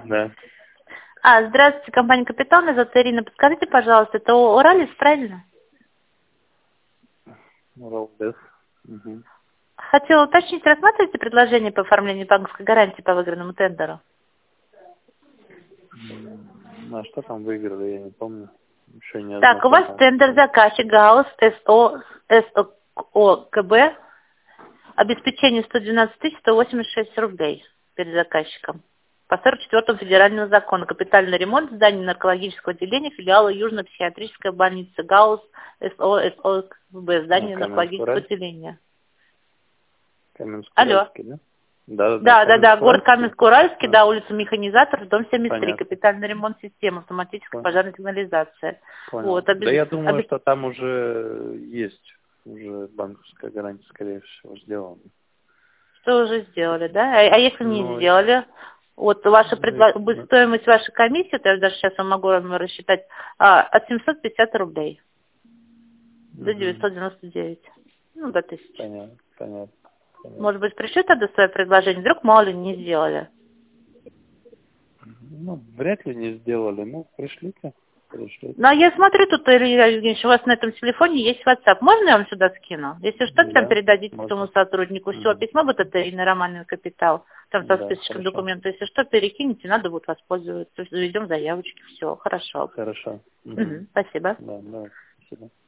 Да. Здравствуйте, компания «Капитал», меня зовут Ирина. Подскажите, пожалуйста, это Уралис, правильно? Уралбес. Угу. Хотела уточнить, рассматриваете предложение по оформлению банковской гарантии по выигранному тендеру? А что там выиграли, я не помню. Еще не Так, у вас ознакомился. тендер заказчик ГАУС СОКБ, обеспечение 112 186 рублей перед заказчиком. По 44-му федеральному закону. Капитальный ремонт здания наркологического отделения филиала Южно-психиатрическая больница ГАУС СОКБ, здание наркологического отделения. Алло. Каменск-Уральский, да? Да, Да, город Каменск-Уральский. Каменск-Уральский, да, улица Механизаторов, дом 73, Понятно. капитальный ремонт системы, автоматическая пожарная сигнализация. Понял. Вот, Да я думаю, что там уже есть, уже банковская гарантия, скорее всего, сделана. Что уже сделали, да? А если не Ну, сделали? Вот ваша ну, стоимость вашей комиссии, то я даже сейчас вам могу рассчитать, от 750 рублей до 999. Ну, до 1000. понятно. Может быть, пришлют тогда свое предложение? Вдруг мало ли не сделали. Ну, вряд ли не сделали. Ну, пришлите. Ну, а я смотрю, тут, Илья Евгеньевич, у вас на этом телефоне есть WhatsApp. Можно я вам сюда скину? Если что, там Да, передадите можно. этому сотруднику. Все, письмо будет от Ирины Романовой «Капитал». Там со Да, списочком хорошо. документов. Если что, перекинете, надо будет воспользоваться. Заведем заявочки. Все, хорошо. Хорошо. Спасибо. Да, спасибо.